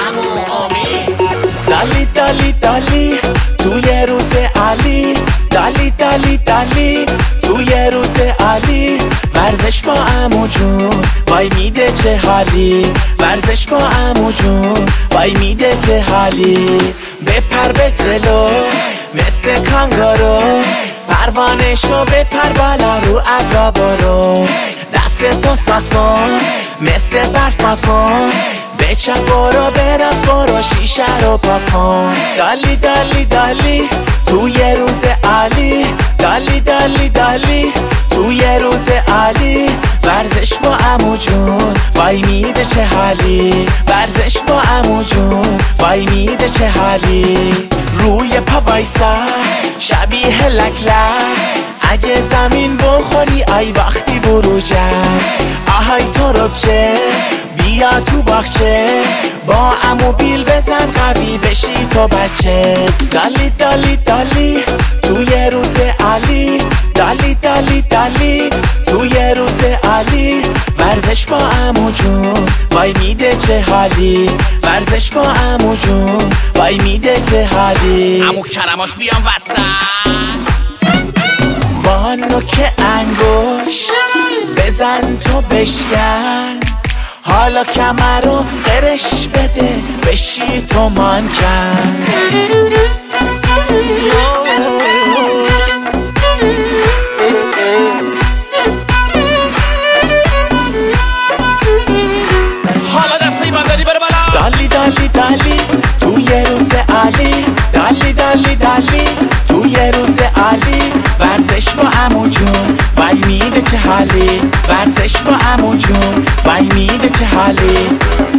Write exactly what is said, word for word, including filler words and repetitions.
عمو امید. دالی دالی دالی توی روز علی، دالی دالی دالی توی روز علی، ورزش با عمو جون وای میده چه حالی، ورزش با عمو جون وای میده چه حالی. بپر به جلو مثل کانگارو، پروانشو بپر بالا رو ابرا برو، دستتو صاف کن مثل برف کن، به چپ برو به راست برو شیشه رو پاک کن. دالی دالی دالی توی روز علی، دالی دالی دالی توی روز علی، ورزش با عمو جون وای میده چه حالی، ورزش با عمو جون وای میده چه حالی. روی پا وایسا شبیه لک لک، اگه زمین بخوری ای وقتی برو جنگ، آهای تو ربچه بیا تو باغچه، با عمو بیل بزن قوی بشی تو بچه. دالی دالی دالی توی روز علی، دالی دالی دالی توی روز علی، ورزش با عمو جون وای میده چه حالی، ورزش با عمو جون وای میده چه حالی. عمو کرماش بیام وسط با نوک انگوش بزن تو بشکن، حالا کمر رو قرش بده بشی تو مانکن. حالا دست ایمان داری بره بالا. دالی دالی دالی توی روز علی، دالی دالی دالی توی روز علی، ورزش با عمو جون وای میده چه حالی، ورزش با عمو جون وای میده چه حالی.